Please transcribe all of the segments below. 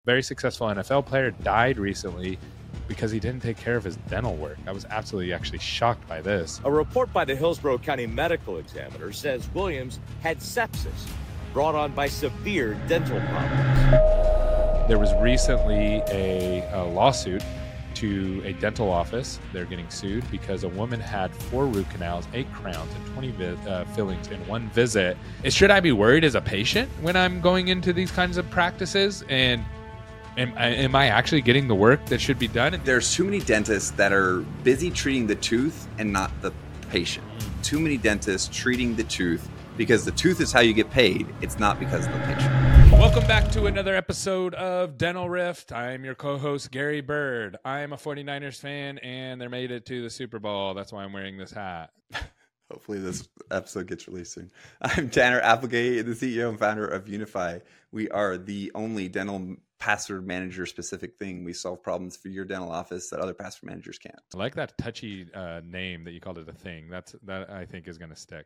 Very successful NFL player died recently because he didn't take care of his dental work. I was absolutely actually shocked by this. A report by the Hillsborough County Medical Examiner says Williams had sepsis brought on by severe dental problems. There was recently a lawsuit to a dental office. They're getting sued because a woman had 4 root canals, 8 crowns, and 20 fillings in one visit. Should I be worried as a patient when I'm going into these kinds of practices? And am I actually getting the work that should be done? There's too many dentists that are busy treating the tooth and not the patient. Too many dentists treating the tooth because the tooth is how you get paid. It's not because of the patient. Welcome back to another episode of Dental Rift. I'm your co-host, Gary Bird. I'm a 49ers fan, and they made it to the Super Bowl. That's why I'm wearing this hat. Hopefully this episode gets released soon. I'm Tanner Applegate, the CEO and founder of Unify. We are the only dental password manager specific thing. We solve problems for your dental office that other password managers can't. I like that touchy name that you called it a thing. That I think is going to stick.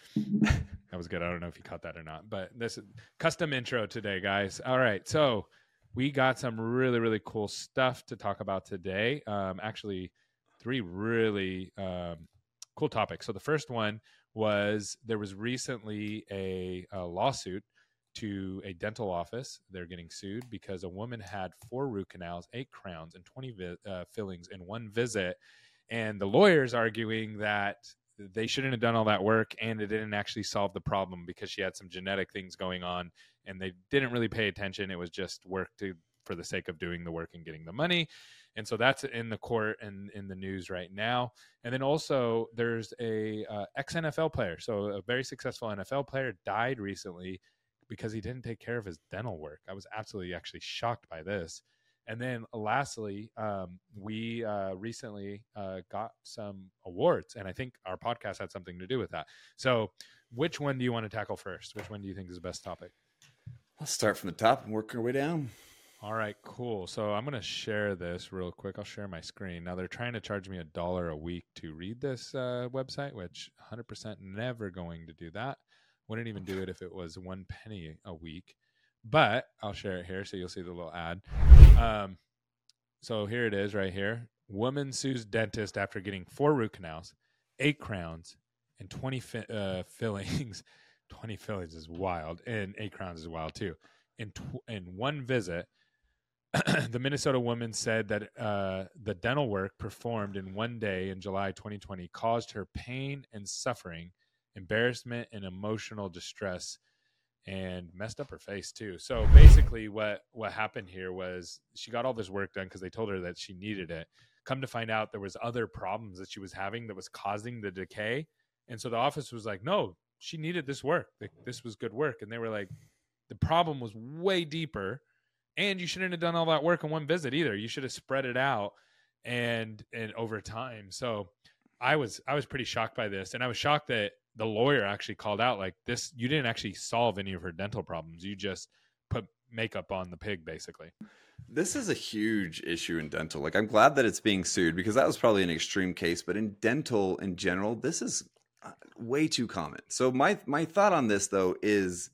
That was good. I don't know if you caught that or not, but this is custom intro today, guys. All right. So we got some really, really cool stuff to talk about today. Actually, 3 really cool topics. So the first one was there was recently a lawsuit to a dental office. They're getting sued because a woman had 4 root canals, 8 crowns, and 20 fillings in one visit. And the lawyer's arguing that they shouldn't have done all that work, and it didn't actually solve the problem because she had some genetic things going on, and they didn't really pay attention. It was just work for the sake of doing the work and getting the money. And so that's in the court and in the news right now. And then also there's a ex-NFL player. So a very successful NFL player died recently because he didn't take care of his dental work. I was absolutely actually shocked by this. And then lastly, we recently got some awards, and I think our podcast had something to do with that. So which one do you want to tackle first? Which one do you think is the best topic? Let's start from the top and work our way down. All right, cool. So I'm going to share this real quick. I'll share my screen. Now they're trying to charge me $1 a week to read this website, which 100% never going to do that. Wouldn't even do it if it was 1 penny a week. But I'll share it here so you'll see the little ad. So here it is right here. Woman sues dentist after getting 4 root canals, 8 crowns, and 20 fillings. 20 fillings is wild, and 8 crowns is wild too. In one visit, the Minnesota woman said that the dental work performed in one day in July 2020 caused her pain and suffering, embarrassment, and emotional distress, and messed up her face too. So basically what happened here was she got all this work done because they told her that she needed it. Come to find out there was other problems that she was having that was causing the decay. And so the office was like, no, she needed this work. This was good work. And they were like, the problem was way deeper, and you shouldn't have done all that work in one visit either. You should have spread it out and over time. So I was pretty shocked by this. And I was shocked that the lawyer actually called out like this. You didn't actually solve any of her dental problems. You just put makeup on the pig, basically. This is a huge issue in dental. Like, I'm glad that it's being sued because that was probably an extreme case. But in dental in general, this is way too common. So my thought on this, though, is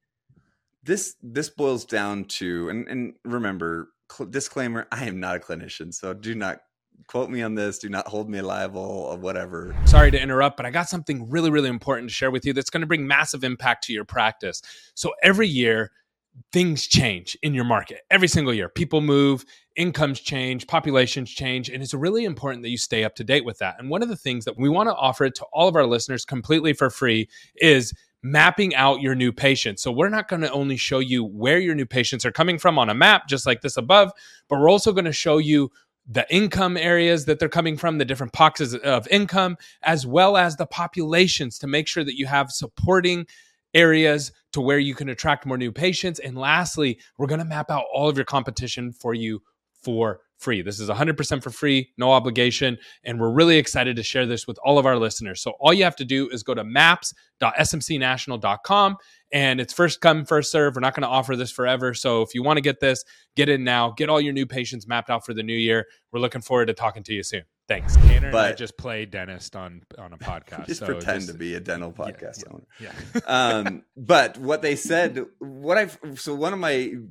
this boils down to, and remember, disclaimer, I am not a clinician. So do not quote me on this. Do not hold me liable or whatever. Sorry to interrupt, but I got something really, really important to share with you that's going to bring massive impact to your practice. So every year, things change in your market. Every single year, people move, incomes change, populations change, and it's really important that you stay up to date with that. And one of the things that we want to offer to all of our listeners completely for free is mapping out your new patients. So we're not going to only show you where your new patients are coming from on a map, just like this above, but we're also going to show you the income areas that they're coming from, the different pockets of income, as well as the populations to make sure that you have supporting areas to where you can attract more new patients. And lastly, we're going to map out all of your competition for you for free. This is 100% for free, no obligation. And we're really excited to share this with all of our listeners. So all you have to do is go to maps.smcnational.com, and it's first come, first serve. We're not going to offer this forever. So if you want to get this, get in now, get all your new patients mapped out for the new year. We're looking forward to talking to you soon. Thanks. Tanner and I just play dentist on a podcast. Just pretend to be a dental podcast owner. Yeah. But what they said, one of my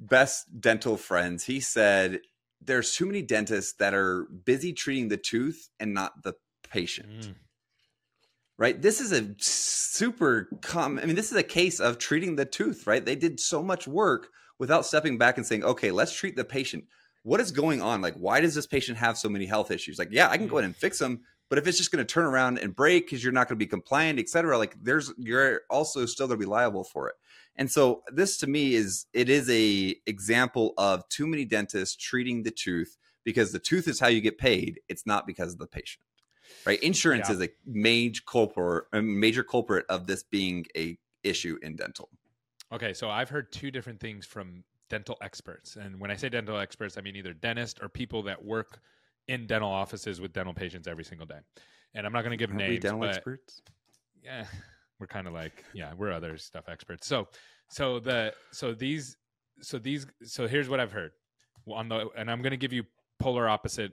best dental friends, he said there's too many dentists that are busy treating the tooth and not the patient. Right? This is a super common, I mean, this is a case of treating the tooth, right? They did so much work without stepping back and saying, okay, let's treat the patient. What is going on? Like, why does this patient have so many health issues? Like, yeah, I can go in and fix them, but if it's just going to turn around and break because you're not going to be compliant, et cetera, like you're also still going to be liable for it. And so this to me is a example of too many dentists treating the tooth because the tooth is how you get paid. It's not because of the patient. Right, insurance is a major culprit of this being a issue in dental. Okay, so I've heard two different things from dental experts, and when I say dental experts, I mean either dentists or people that work in dental offices with dental patients every single day. And I'm not going to give names. We dental experts? Yeah, we're kind of like we're other stuff experts. So here's what I've heard and I'm going to give you polar opposite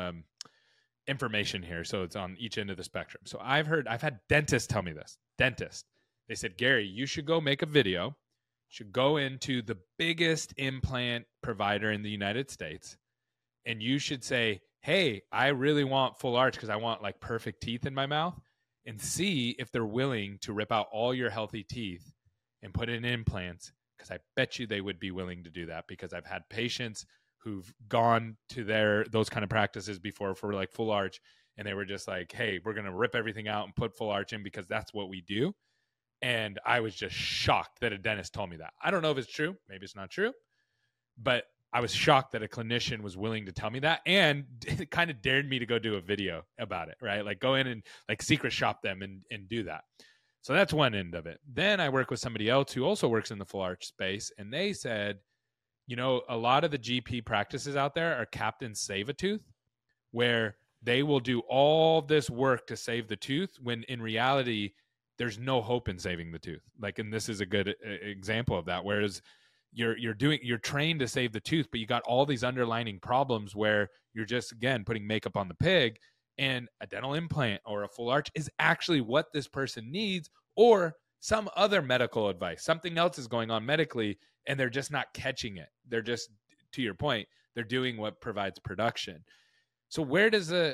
information here, so it's on each end of the spectrum. So I've had dentists tell me this. They said, Gary, you should go make a video, should go into the biggest implant provider in the United States, and you should say, hey, I really want full arch because I want like perfect teeth in my mouth, and see if they're willing to rip out all your healthy teeth and put in implants, because I bet you they would be willing to do that, because I've had patients who've gone to those kind of practices before for like full arch, and they were just like, hey, we're going to rip everything out and put full arch in because that's what we do. And I was just shocked that a dentist told me that. I don't know if it's true. Maybe it's not true. But I was shocked that a clinician was willing to tell me that, and it kind of dared me to go do a video about it, right? Like go in and like secret shop them and do that. So that's one end of it. Then I work with somebody else who also works in the full arch space, and they said, you know, a lot of the GP practices out there are Captain Save a Tooth, where they will do all this work to save the tooth when in reality, there's no hope in saving the tooth. Like, and this is a good example of that. Whereas you're trained to save the tooth, but you got all these underlying problems where you're just, again, putting makeup on the pig, and a dental implant or a full arch is actually what this person needs, or some other medical advice. Something else is going on medically, and they're just not catching it. They're just, to your point, they're doing what provides production. So where does the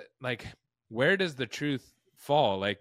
truth fall? Like,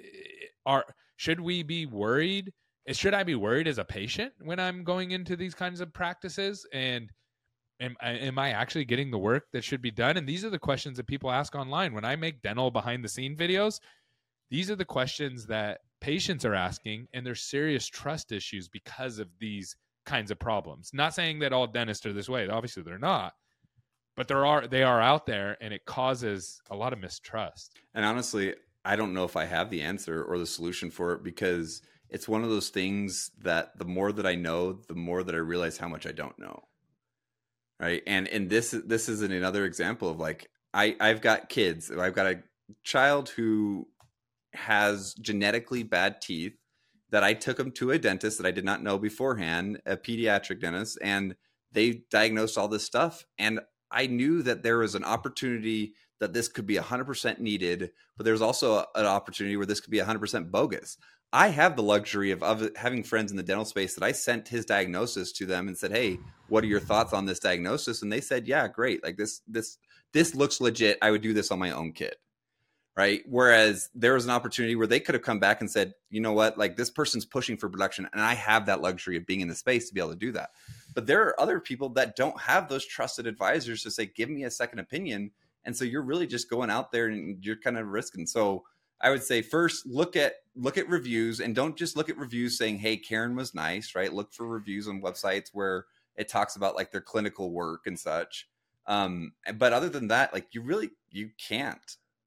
should we be worried? Should I be worried as a patient when I'm going into these kinds of practices? And am I actually getting the work that should be done? And these are the questions that people ask online. When I make dental behind the scene videos, these are the questions that patients are asking, and there's serious trust issues because of these kinds of problems. Not saying that all dentists are this way. Obviously they're not, but they are out there, and it causes a lot of mistrust. And honestly, I don't know if I have the answer or the solution for it, because it's one of those things that the more that I know, the more that I realize how much I don't know. Right. And this is another example of like, I've got kids. I've got a child who has genetically bad teeth that I took him to a dentist that I did not know beforehand, a pediatric dentist, and they diagnosed all this stuff. And I knew that there was an opportunity that this could be 100% needed, but there's also an opportunity where this could be 100% bogus. I have the luxury of having friends in the dental space that I sent his diagnosis to them and said, hey, what are your thoughts on this diagnosis? And they said, yeah, great. Like this looks legit. I would do this on my own kid. Right. Whereas there was an opportunity where they could have come back and said, you know what, like this person's pushing for production, and I have that luxury of being in the space to be able to do that. But there are other people that don't have those trusted advisors to say, give me a second opinion. And so you're really just going out there and you're kind of risking. So I would say first look at reviews, and don't just look at reviews saying, hey, Karen was nice, right? Look for reviews on websites where it talks about like their clinical work and such. But other than that, like you can't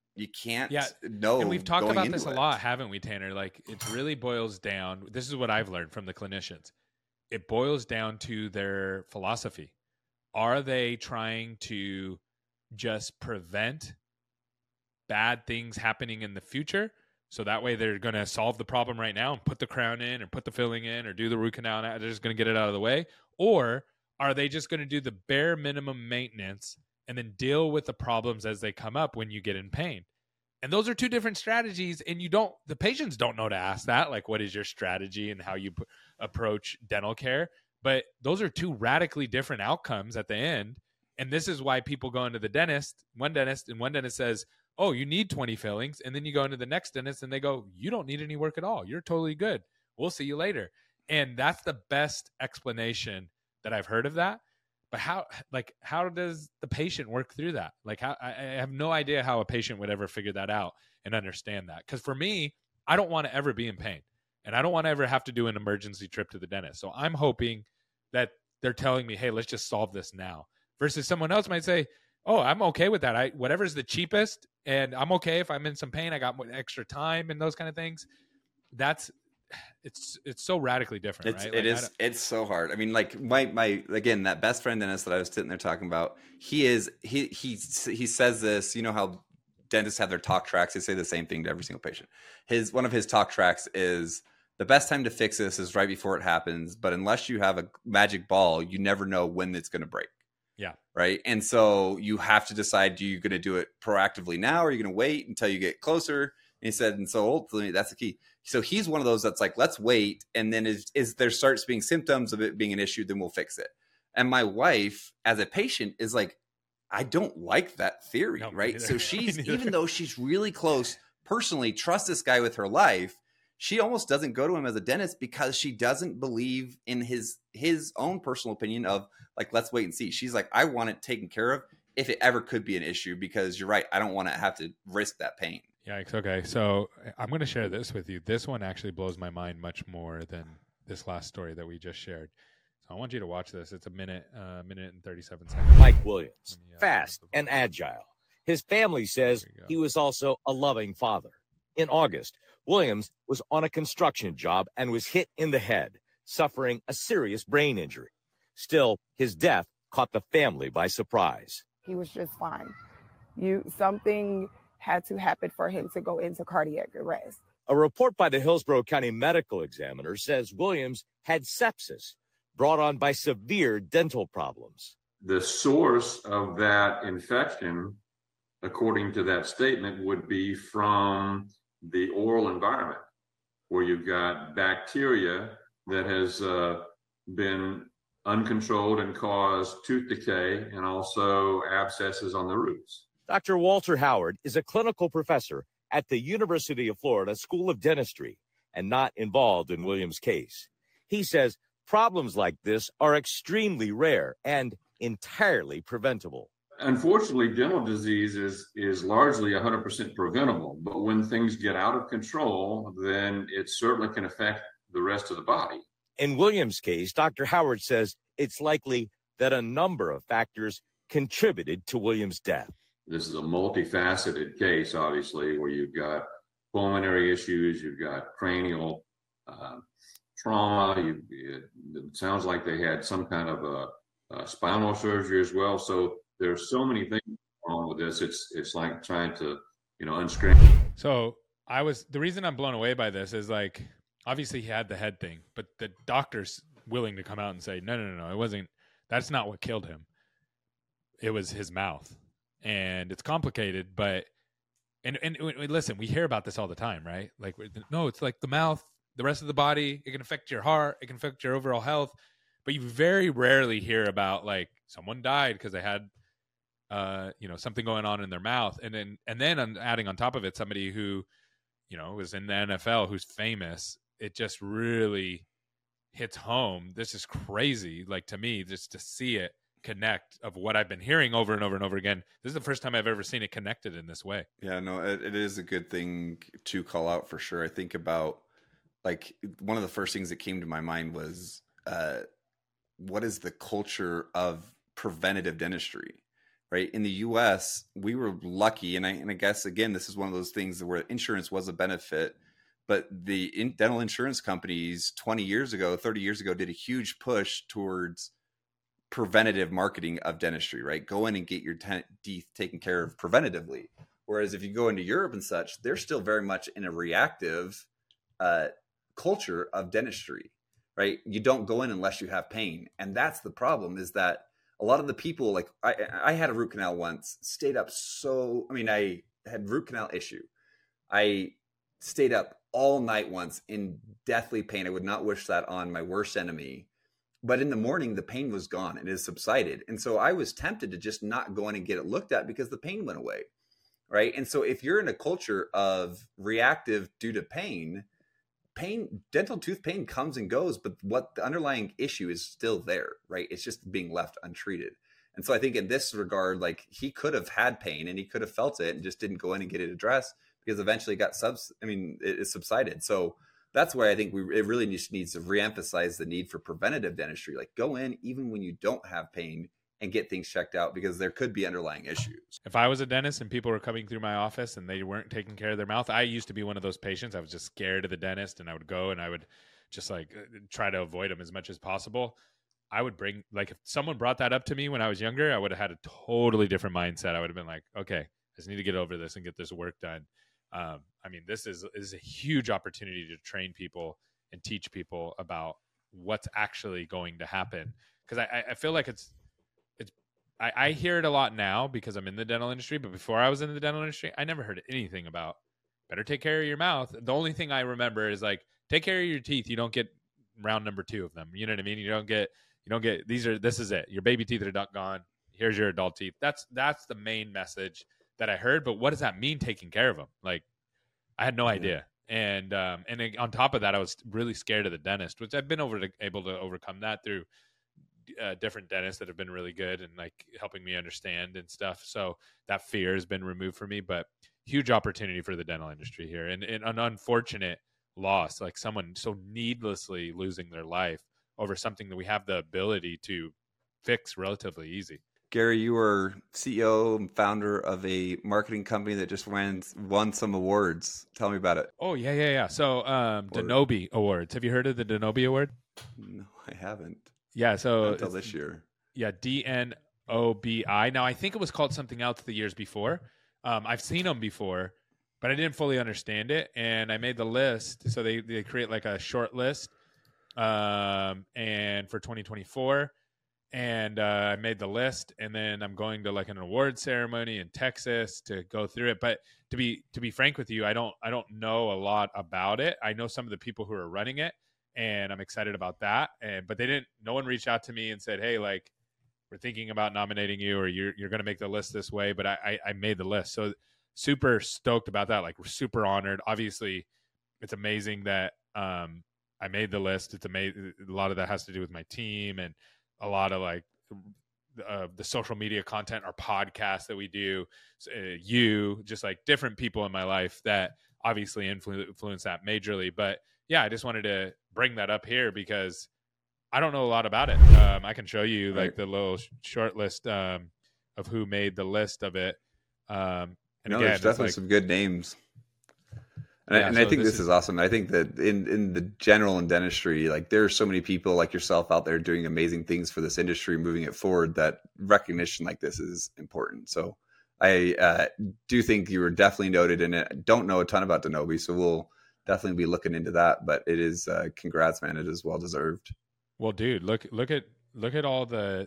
know. And we've talked about this a lot, haven't we, Tanner? Like it really boils down. This is what I've learned from the clinicians. It boils down to their philosophy. Are they trying to just prevent bad things happening in the future, so that way they're going to solve the problem right now and put the crown in or put the filling in or do the root canal? They're just going to get it out of the way? Or are they just going to do the bare minimum maintenance and then deal with the problems as they come up when you get in pain? And those are two different strategies, and the patients don't know to ask that, like, what is your strategy and how you approach dental care? But those are two radically different outcomes at the end. And this is why people go into the dentist, one dentist says, oh, you need 20 fillings. And then you go into the next dentist and they go, you don't need any work at all. You're totally good. We'll see you later. And that's the best explanation that I've heard of that. But how does the patient work through that? Like, I have no idea how a patient would ever figure that out and understand that. Because for me, I don't want to ever be in pain. And I don't want to ever have to do an emergency trip to the dentist. So I'm hoping that they're telling me, hey, let's just solve this now. Versus someone else might say, oh, I'm okay with that. Whatever's the cheapest, and I'm okay if I'm in some pain. I got extra time and those kind of things. It's so radically different, right? It's so hard. I mean, like my again, that best friend dentist that I was sitting there talking about, he says this, you know how dentists have their talk tracks. They say the same thing to every single patient. One of his talk tracks is, the best time to fix this is right before it happens. But unless you have a magic ball, you never know when it's going to break. Yeah. Right. And so you have to decide, are you going to do it proactively now? Or are you going to wait until you get closer? And he said, and so ultimately that's the key. So he's one of those that's like, let's wait. And then is there starts being symptoms of it being an issue, then we'll fix it. And my wife as a patient is like, I don't like that theory. No, right. So she's, even though she's really close, personally trusts this guy with her life, she almost doesn't go to him as a dentist because she doesn't believe in his own personal opinion of like, let's wait and see. She's like, I want it taken care of if it ever could be an issue, because you're right. I don't want to have to risk that pain. Yikes. Okay. So I'm going to share this with you. This one actually blows my mind much more than this last story that we just shared. So I want you to watch this. It's a minute and 37 seconds. Mike Williams, fast and agile. His family says he was also a loving father. In August, Williams was on a construction job and was hit in the head, suffering a serious brain injury. Still, his death caught the family by surprise. He was just fine. Something had to happen for him to go into cardiac arrest. A report by the Hillsborough County Medical Examiner says Williams had sepsis brought on by severe dental problems. The source of that infection, according to that statement, would be from the oral environment, where you've got bacteria that has been uncontrolled and caused tooth decay and also abscesses on the roots. Dr. Walter Howard is a clinical professor at the University of Florida School of Dentistry and not involved in Williams' case. He says problems like this are extremely rare and entirely preventable. Unfortunately, dental disease is largely 100% preventable, but when things get out of control, then it certainly can affect the rest of the body. In Williams' case, Dr. Howard says it's likely that a number of factors contributed to Williams' death. This is a multifaceted case, obviously, where you've got pulmonary issues, you've got cranial trauma. It sounds like they had some kind of a spinal surgery as well. So there's so many things wrong with this. It's like trying to, unscramble. So the reason I'm blown away by this is like, obviously he had the head thing, but the doctor's willing to come out and say, no, it wasn't, that's not what killed him. It was his mouth. And it's complicated, but, and listen, we hear about this all the time, right? Like, no, it's like the mouth, the rest of the body, it can affect your heart, it can affect your overall health. But you very rarely hear about like someone died because they had, something going on in their mouth. And then I'm adding on top of it, somebody who, was in the NFL, who's famous. It just really hits home. This is crazy. Like, to me, just to see it connect of what I've been hearing over and over and over again. This is the first time I've ever seen it connected in this way. Yeah, no, it is a good thing to call out for sure. I think about, like, one of the first things that came to my mind was, what is the culture of preventative dentistry, right? In the U.S., we were lucky, and I guess, again, this is one of those things where insurance was a benefit, but the dental insurance companies 20 years ago, 30 years ago, did a huge push towards preventative marketing of dentistry, right? Go in and get your teeth taken care of preventatively. Whereas if you go into Europe and such, they're still very much in a reactive culture of dentistry, right? You don't go in unless you have pain. And that's the problem, is that a lot of the people, like I had a root canal once, I had root canal issue. I stayed up all night once in deathly pain. I would not wish that on my worst enemy. But in the morning, the pain was gone and it subsided. And so I was tempted to just not go in and get it looked at because the pain went away. Right. And so if you're in a culture of reactive due to pain, dental tooth pain comes and goes, but what the underlying issue is still there. Right. It's just being left untreated. And so I think in this regard, like he could have had pain and he could have felt it and just didn't go in and get it addressed because eventually it subsided. So that's why I think it really needs to reemphasize the need for preventative dentistry. Like go in even when you don't have pain and get things checked out because there could be underlying issues. If I was a dentist and people were coming through my office and they weren't taking care of their mouth, I used to be one of those patients. I was just scared of the dentist and I would go and I would just like try to avoid them as much as possible. I would bring, like if someone brought that up to me when I was younger, I would have had a totally different mindset. I would have been like, okay, I just need to get over this and get this work done. I mean, this is a huge opportunity to train people and teach people about what's actually going to happen. Because I feel like I hear it a lot now because I'm in the dental industry, but before I was in the dental industry, I never heard anything about better take care of your mouth. The only thing I remember is like, take care of your teeth. You don't get round number 2 of them. You know what I mean? You don't get, this is it. Your baby teeth are gone. Here's your adult teeth. That's the main message that I heard. But what does that mean, taking care of them? Like, I had no idea. And on top of that, I was really scared of the dentist, which I've been able to overcome that through different dentists that have been really good and like helping me understand and stuff. So that fear has been removed from me, but huge opportunity for the dental industry here, and an unfortunate loss, like someone so needlessly losing their life over something that we have the ability to fix relatively easy. Gary, you were CEO and founder of a marketing company that just won some awards. Tell me about it. Oh, yeah. So Denobi Awards. Have you heard of the Denobi Award? No, I haven't. Yeah, so until this year. Yeah, DNOBI. Now, I think it was called something else the years before. I've seen them before, but I didn't fully understand it. And I made the list. So they create like a short list and for 2024. And I made the list, and then I'm going to like an award ceremony in Texas to go through it. But to be frank with you, I don't know a lot about it. I know some of the people who are running it, and I'm excited about that. But no one reached out to me and said, hey, like, we're thinking about nominating you, or you're going to make the list this way. But I made the list. So super stoked about that. Like, we're super honored. Obviously, it's amazing that I made the list. It's amazing. A lot of that has to do with my team and a lot of like the social media content, our podcast that we do, just like different people in my life that obviously influence that majorly. But yeah, I just wanted to bring that up here because I don't know a lot about it. I can show you like the little short list of who made the list of it. And again, there's definitely some good names. And I think this is awesome. I think that in the general in dentistry, like there are so many people like yourself out there doing amazing things for this industry, moving it forward, that recognition like this is important. So I do think you were definitely noted in it. Don't know a ton about Denobi, so we'll definitely be looking into that. But it is congrats, man. It is well deserved. Well, dude, look at all the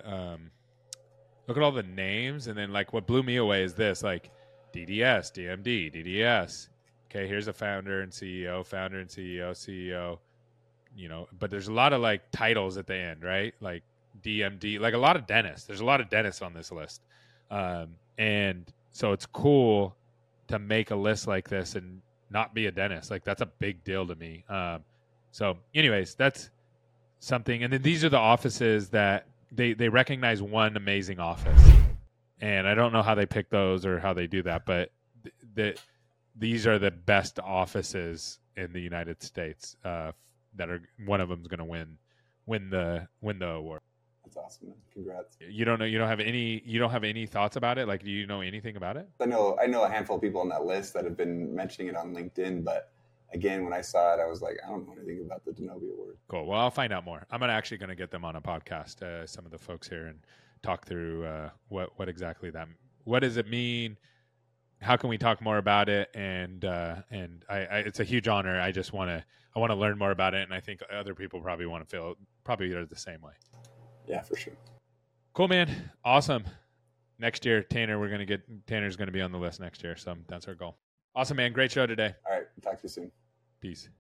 look at all the names, and then like what blew me away is this, like DDS, DMD, DDS. Okay, here's a founder and CEO, CEO, you know, but there's a lot of like titles at the end, right? Like DMD, like a lot of dentists. There's a lot of dentists on this list. And so it's cool to make a list like this and not be a dentist. Like that's a big deal to me. So anyways, that's something. And then these are the offices that they recognize one amazing office. And I don't know how they pick those or how they do that, but these are the best offices in the United States that are, one of them is going to win the award. That's awesome, man. Congrats. You don't have any thoughts about it? Like, do you know anything about it? I know a handful of people on that list that have been mentioning it on LinkedIn, but again, when I saw it, I was like, I don't know anything about the Denobi Award. Cool. Well, I'll find out more. I'm actually going to get them on a podcast, some of the folks here, and talk through what exactly what does it mean? How can we talk more about it? And it's a huge honor. I want to learn more about it, and I think other people probably are the same way. Yeah, for sure. Cool, man. Awesome. Next year, Tanner's going to be on the list next year, so that's our goal. Awesome, man. Great show today. All right. Talk to you soon. Peace.